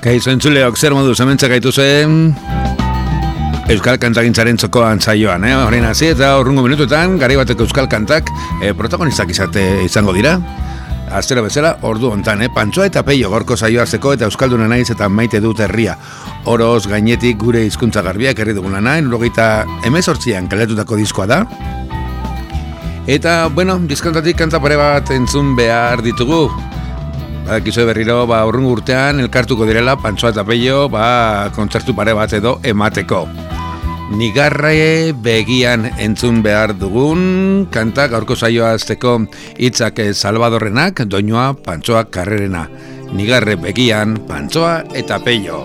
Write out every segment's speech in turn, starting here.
Kaixo entzuleok, zer moduz hementxe gaituzen Euskal Kantagintzaren txokoan saioan, horrein hasi eta urrungo minutuetan gari bateko Euskal Kantak protagonistak izango dira. Astero bezala, ordu hontan, Pantsoa eta Peio gorko saioa zeko eta Euskalduna naiz eta maite dut herria. Oroz gainetik gure hizkuntza garbiak herri dugun lana, 1998an kaletutako diskoa da. Eta, bueno, diskantatik kanta pare bat entzun behar ditugu. Badakizue berriro, urrungo urtean elkartuko direla Pantsoa eta Peio, kontzertu pare bat edo emateko. Nigarre begian entzun behar dugun kanta gaurko saioa azteko hitzak Salvadorrenak, doinua Pantsoa Karrerena. Nigarre begian Pantsoa eta Peio.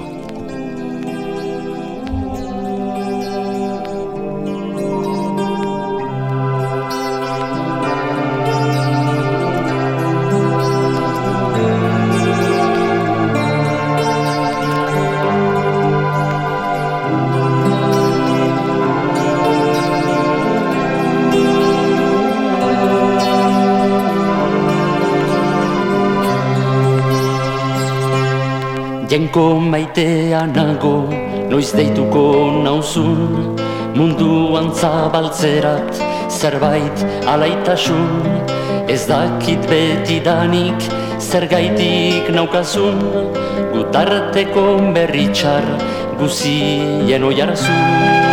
Jainko maitea nago, noiz deituko nauzun, munduan zabaltzerat, zerbait alaitasun, ez dakit betidanik, zergaitik naukazun, gutarteko berritxar, guzien oiarazun.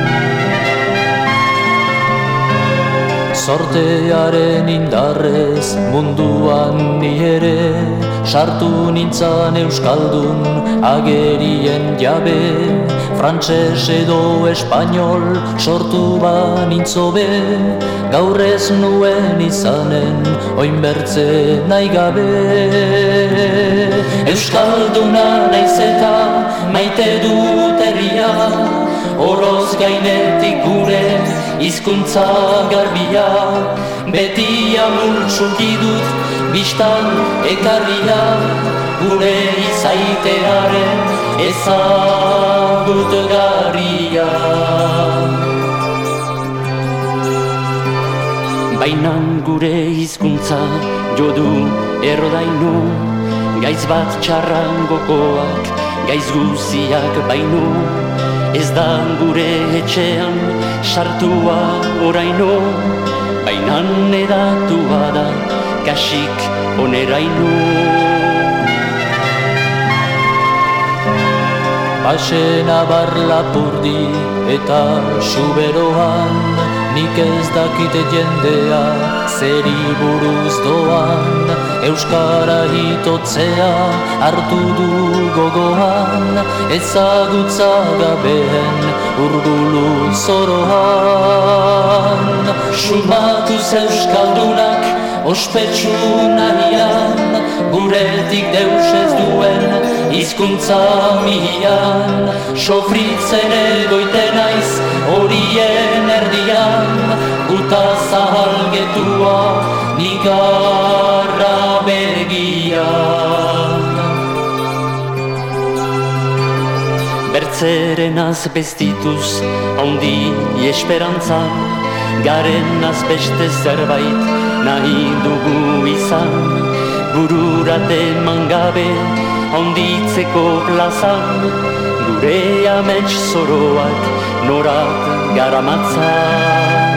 Sortearen indarrez munduan ni ere, sartu nintzan euskaldun agerien jabe, frantses edo espainol sortu banintzobe, gaur ez nuen izanen oinbertze nahi gabe. Euskalduna naiz eta maite dut herria, oroz gainetik gure hizkuntza garbia, beti amultsuki dut bistan ekarria, gure izaitearen ezagutgarria. Bainan gure hizkuntza jodu errodaino, gaiz bat txarrangokoak, gaiz guziak baino, ez da gure etxean sartua oraino, bainan edatua da kasik oneraino. Baxena bar Lapurdi eta Suberoan, nik ez dakite jendea zeri buruz doan, euskara itotzea hartu du gogoan, ezagutza gabeen urgulu zoroan. Sumatuz euskaldunak ospetsu nahian, guretik deus ez duen hizkuntza mihian, sofritzen egoiten naiz horien erdian, guta zahalgetua nigarra begian. Bertzeren azbestituz haundi esperantzan, garen azbeste zerbait nahi dugu izan, bururate mangabe haunditzeko plazan, gure amets zoroak norat garamatzan.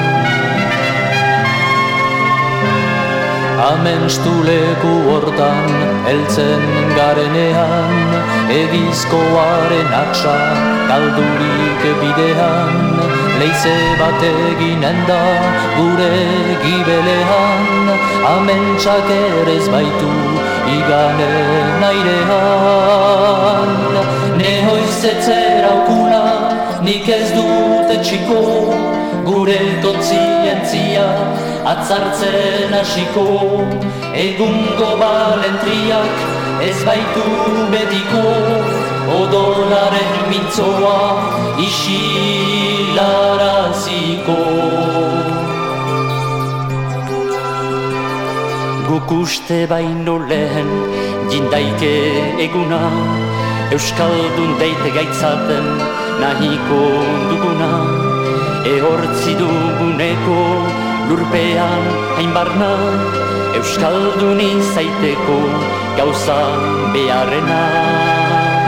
Amentstu leku hortan heltzen garenean, egizkoaren aksa galdurik bidean, leize bat eginen da gure gibelean, amentsak erez baitu iganen airean. Nehoiz etzeraukula nik ez dut etxiko, gure tontzientzia atzartzen hasiko, egungo balentriak ez baitu betiko, odolaren mintzoa isilaraziko. Guk uste baino lehen jindaike eguna, euskaldun deite gaitzaten nahiko duguna, ehortzi duguneko lurpean hainbarna, euskaldun izaiteko gauza beharrena.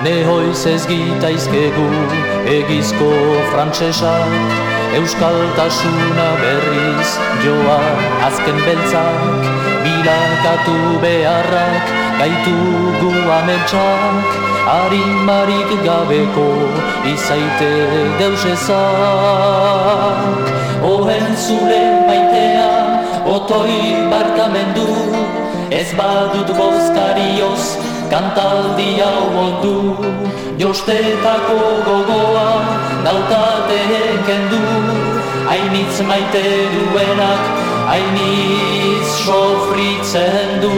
Nehoiz ez gitaizkegu egizko frantsesak, euskaltasuna berriz joa azken beltzak, bilakatu beharrak gaitugu ametsak, harimarik gabeko izaite deus ezak. Ohen zure maitea, otoi barkamendu, ez badut bozkarioz, kantaldi hau ondu, jostetako gogoa nautateek kendu, hainitz maite duenak, hainitz sofritzen du.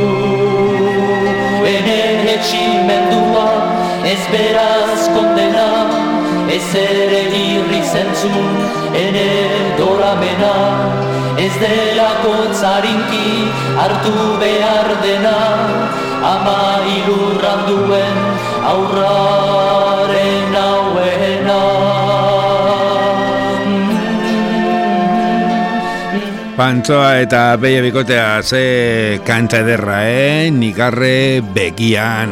Ene etximendua, ez beraz kondena, ez ere irri zentzun, ene doramena, ez delako tzarinki hartu behar dena, ama ilurran duen aurraren hauena. Pantsoa eta Beia Bikotea, ze kanta ederra, Nigarre begian.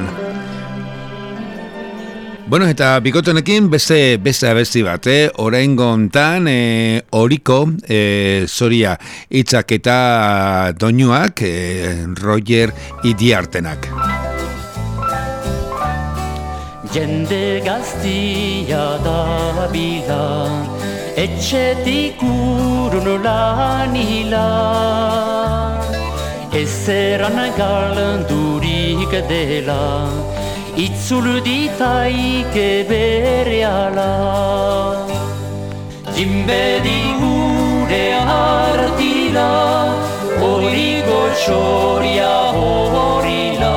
Bueno, eta bikotenekin beste abesti bat, oraingo hontan Oriko Zoria hitzak eta doinuak Roger Iriartenak. Jende gaztia da bila, etxetik urun lanila, ezeran galdurik dela, itzul ditaike berehala. Jimbedi gure hartila, Oriko Zoria horila.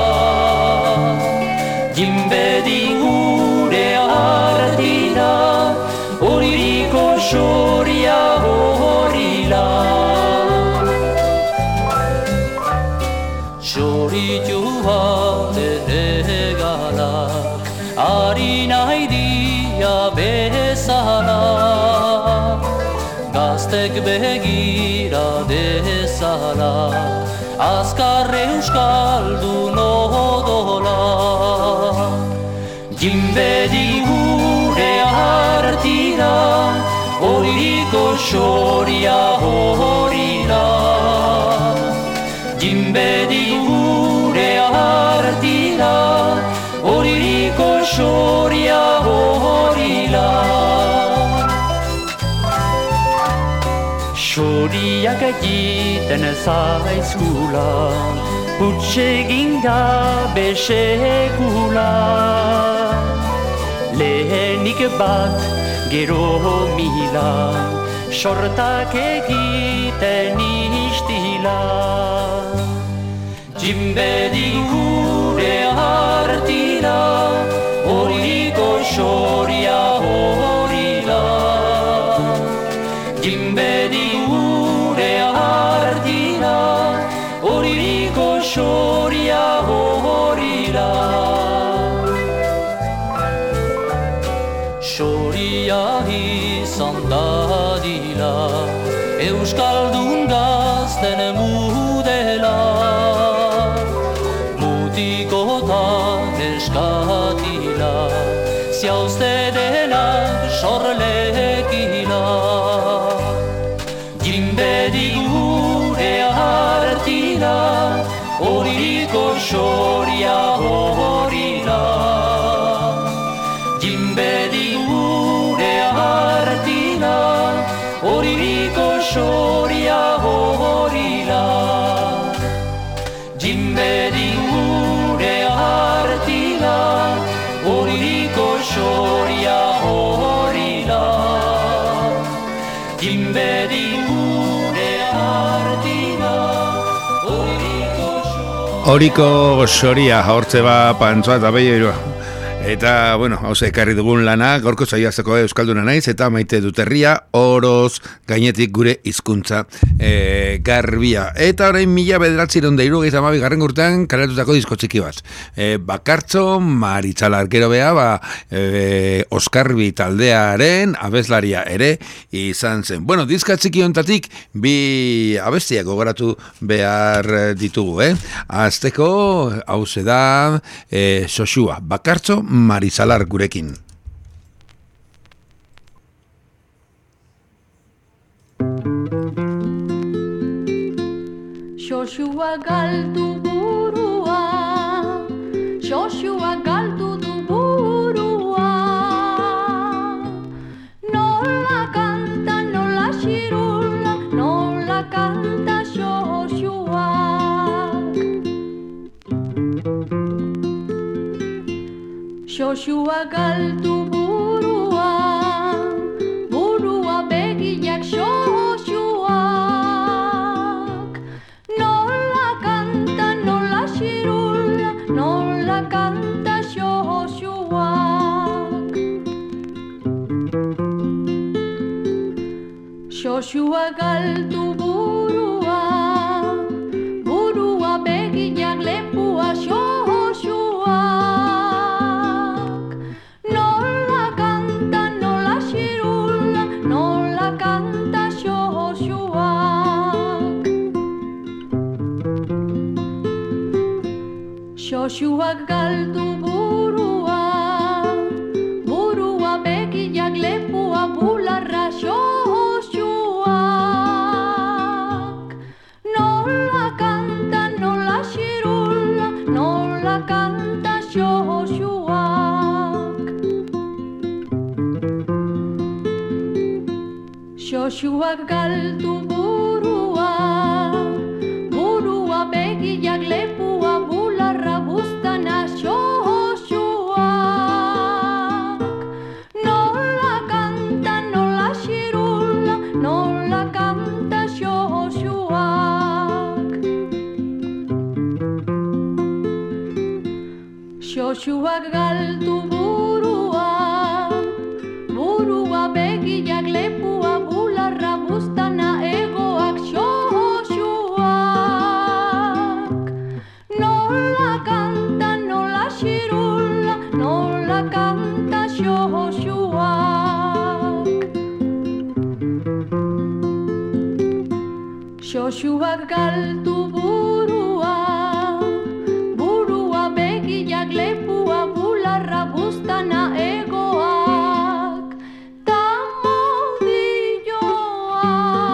Jimbedi gure hartila, Oriko Zoria horila. Zoritxua denegalak, ari nahi dia bezala, gaztek begira dezala, azkar euskaldun odola. Jimbedi gure hartira, Oriko Zoria horila. Jimbedi gure hartira, Oriko Zoria horila. Zoriak egiten zaizkula, hutsegin gabe sekula. Lehenik bat, gero mila, sortak egiten istila. Jimbedi gure hartira, Oriko Zoria horila. Jimbedi gure hartira, Oriko Zoria horila. Zoria izan dadila, euskaldun gazten mudela, mutikotan eskatila, ziauzte denak sorlekila. Jimbedi gure hartila, Oriko Zoria horila. Jimbedi gure hartila, Oriko Zoria horila. Jimbedi gure hartila, Oriko Zoria horila. Jimbedi gure hartila, Oriko Zoria hortze ba Pantsoa eta Beia. Eta, bueno, hauze ekarri dugun lana, gorko saiatzeko euskalduna naiz, eta maite dut herria, oroz gainetik gure hizkuntza garbia. Eta orain 1972 urtean karatutako disko txiki bat. Bakartxo Maritzala arkero bea, Oskarbi taldearen abeslaria ere izan zen. Bueno, diska txiki hontatik bi abestiak gogoratu behar ditugu, Azteko, hauze da, Xoxua, Bakartxo Marisalar gurekin. Xoxua galdu burua, Xoxua galdu du burua. Nola kanta, nola xirula, nola kanta Xoxuak. Xoxua galdu burua, burua begiak Xoxuak. Nola kanta, nola xirula, nola kanta Xoxuak. Xoxua galdu burua, burua begiak lepua Xoxuak. Nola kanta, nola xirula, nola kanta Xoxuak. Xoxuak galdu burua, burua begiak lepua bularra Xoxuak. Nola kanta, nola xirula, nola kanta Xoxuak. Xoxuak galdu burua, burua begiak lepua bularra buztana Xoxuak. Nola kanta, nola xirula, nola kanta Xoxuak. Xoxuak galdu burua, burua begiak lepua bularra buztana egoak Xoxuak. Nola kanta, nola xirula, nola kanta Xoxuak. Xoxuak galdu burua, burua begiak lepua bularra buztana egoak. Tamodilloa.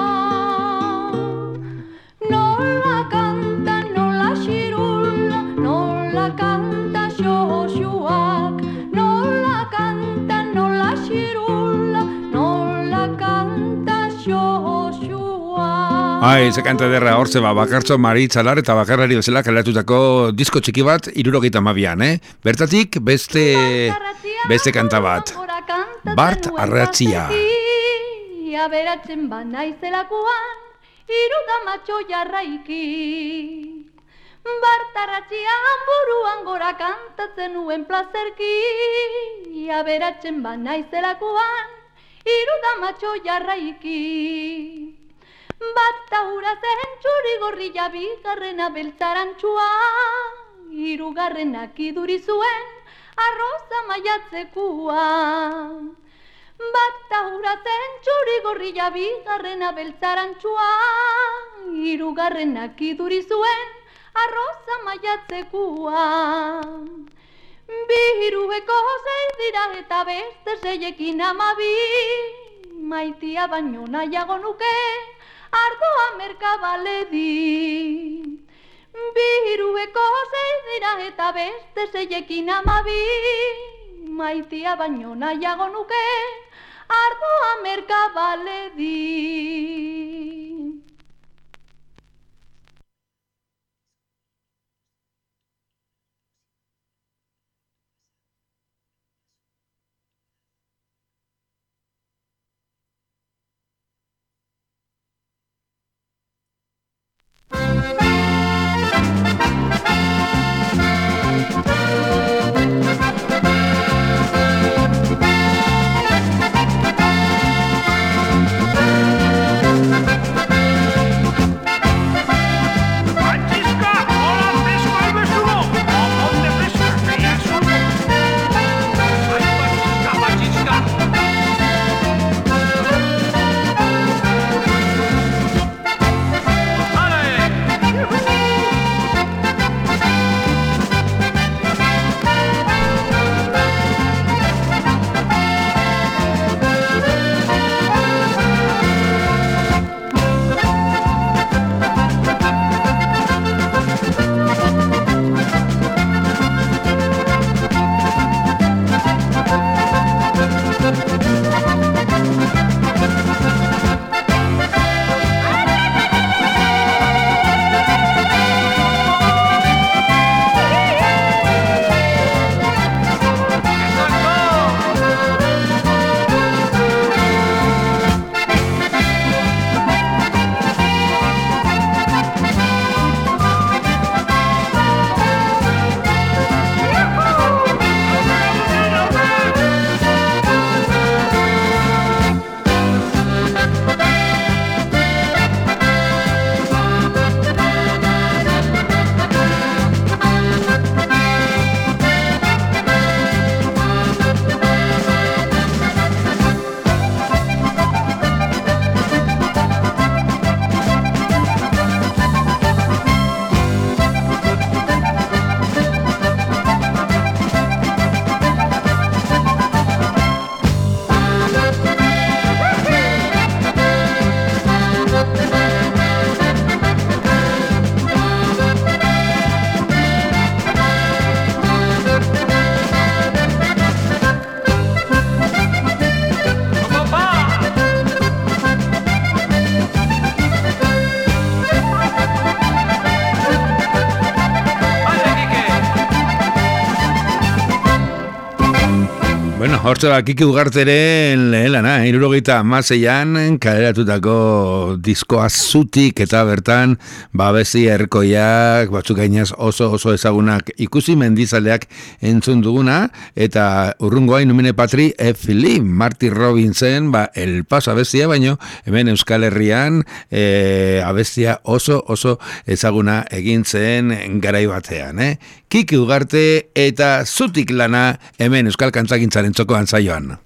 Nola kanta, nola xirula, nola kanta Xoxuak. Nola kanta, nola xirula, nola kanta Xoxuak. Ai, ze kanta derra hortze bakartxo Maritzalar eta bakarlari bezala kalatutako disko txiki bat 72an, Bertatik beste kanta bat. Bart Arratzia. Aberatzen ba naizelakoan, iruda matxo jarraiki. Bart Arratzian buruan gora kantatzen nuen plazerki. Aberatzen ba naizelakoan, iruda matxo jarraiki. Bata hura zen txuri gorria, bigarrena beltzarantxua. Hirugarrenak iduri zuen arroza maiatzekua. Bata hura zen txuri gorria, bigarrena beltzarantxua. Hirugarrenak iduri zuen arroza maiatzekua. Bi hirueko 6 dira eta beste 6ekin 12. Maitia baino nahiago nuke ardoa merkabaledi. Bi hirueko 6 dira eta beste 6ekin 12. Maitia baino nahiago nuke ardoa merkabaledi. Hortze Kiki Ugarteren lehena, 76an kaleratutako diskoa Zutik eta bertan babesi erkoiak, batzuk gainaz oso ezagunak ikusi mendizaleak entzun duguna, eta urrungoa Inumine Patri Philip Marty Robinson, El Paso abestia, baino hemen Euskal Herrian abestia oso ezaguna egin zen garai batean, Kiki Ugarte eta Zutik lana hemen Euskal Kantzagintzaren txokoan saioan.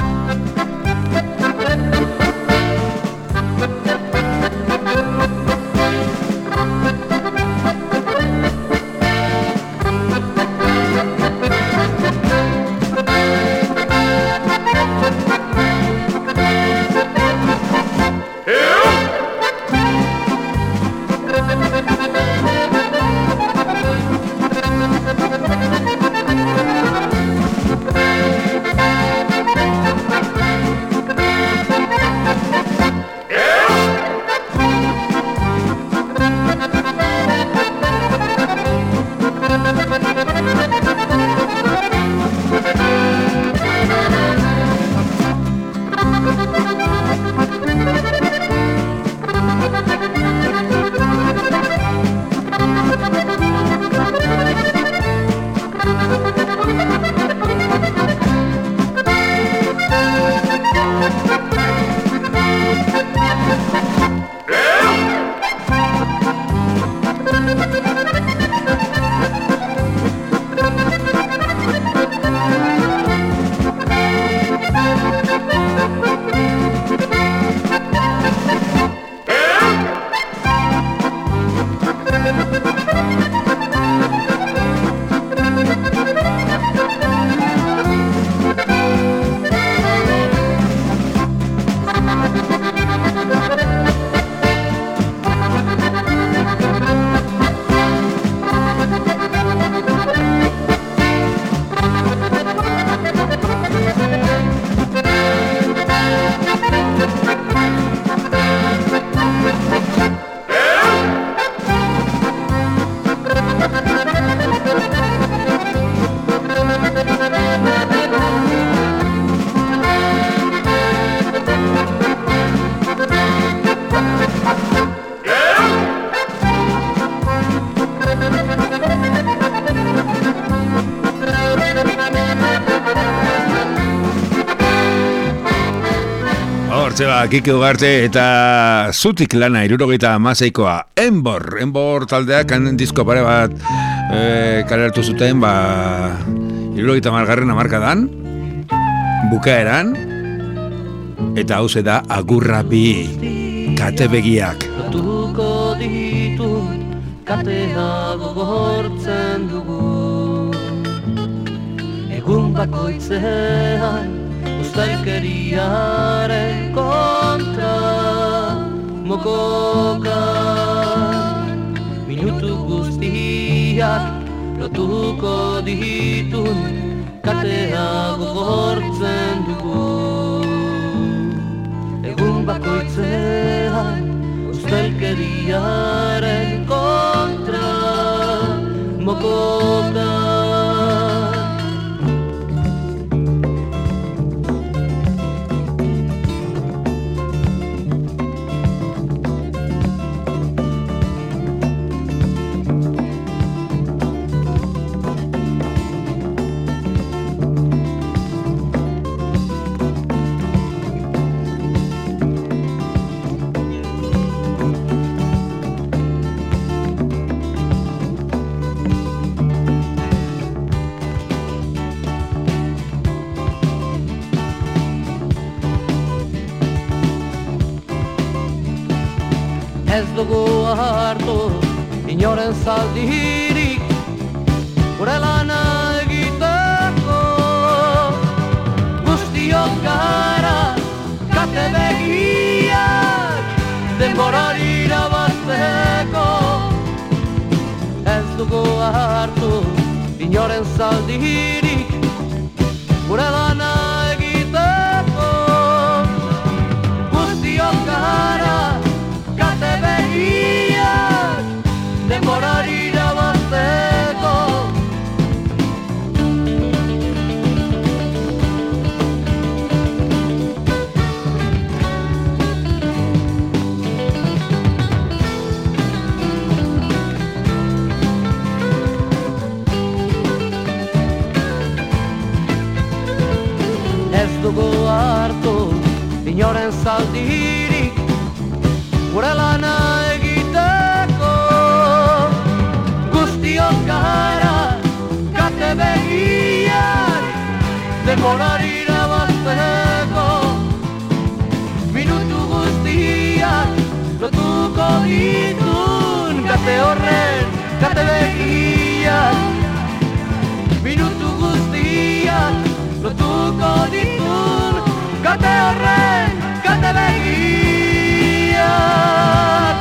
Kiki Ugarte eta Zutik lana 76koa Enbor taldeak disko pare bat kaleratu zuten 70. hamarkadan bukaeran, eta hau da Agurra bi kate begiak lotuko ditu katea gogortzen dugu egun bakoitzean ustelkeriaren kontra mokoka minutu guztiak lotuko ditun katea gogortzen dugu egun bakoitzean ustelkeriaren kontra mokoka. Ez dugu hartu inoren zaldirik gure lana egiteko guztiok gara kate begiak denborari irabazteko ez dugu hartu inoren zaldirik gure lana egiteko guztiok gara kate begiak denborari irabazteko zaldirik gure lana egiteko. Guztiok gara kate begiak denborari irabazteko. Minutu guztiak lotuko ditun kate horren kate begiak. Minutu guztiak lotuko ditun kate horren kate begiak.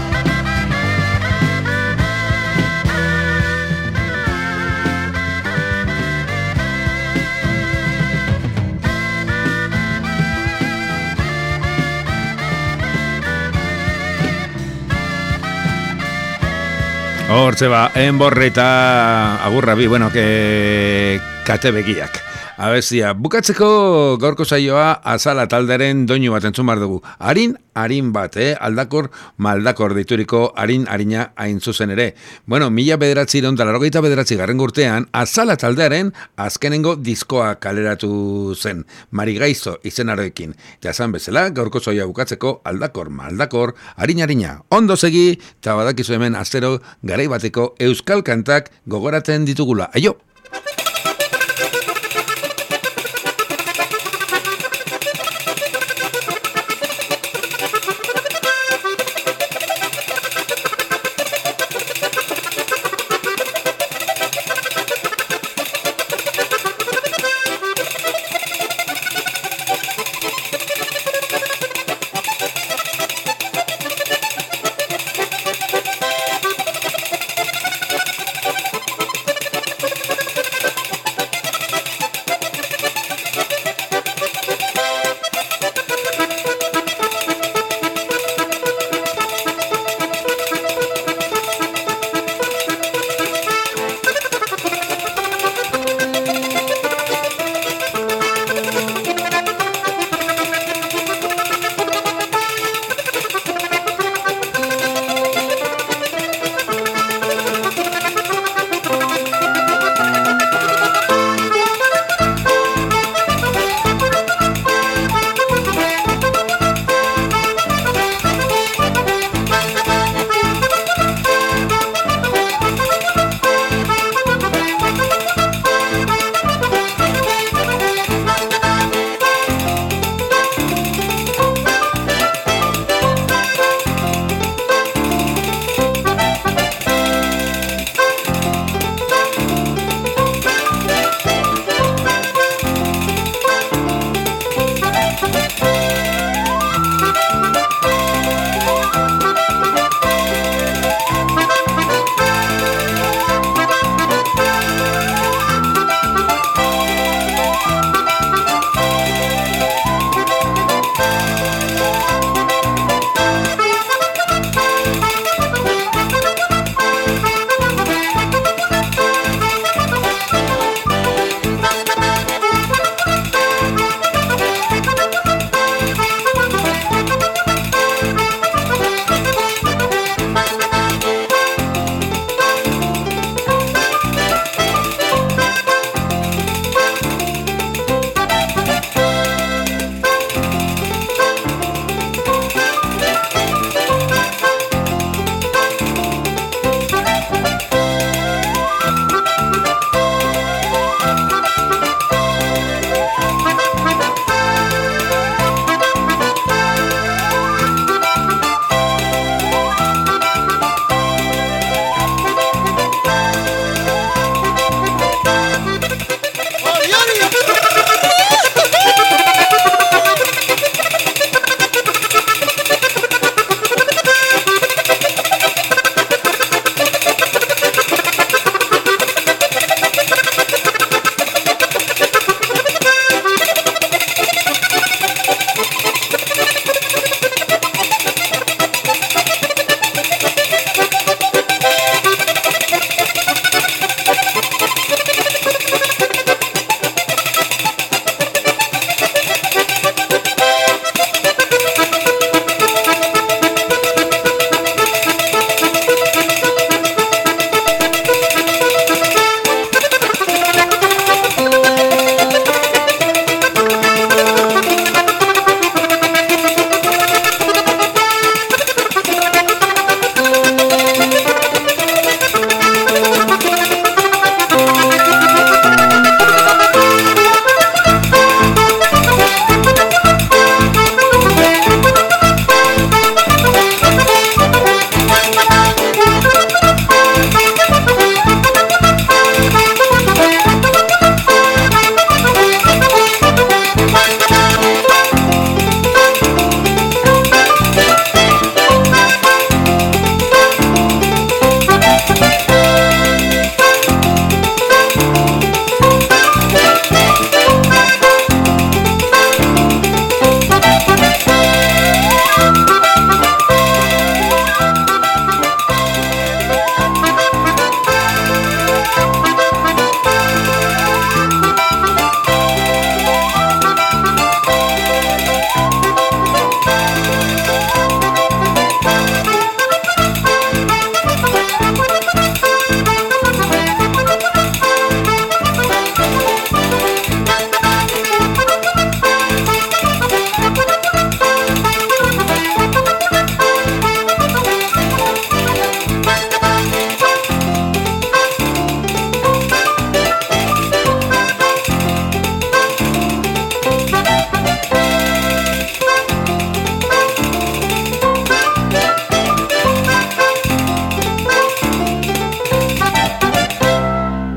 Hortze ba, enborreta agurra bi, bueno, kate begiak. Abestia, bukatzeko gaurko saioa Azala talderen doinu bat entzun behar dugu. Arin bat, aldakor, maldakor deituriko arina hain zuzen ere. Bueno, 1989 garren urtean, Azala taldearen azkenengo diskoa kaleratu zen. Marigaizo izenarekin. Eta esan bezala, gaurko saioa bukatzeko aldakor, maldakor, arina. Ondo segi, eta badakizu hemen astero garai bateko euskal kantak gogoratzen ditugula. Aio!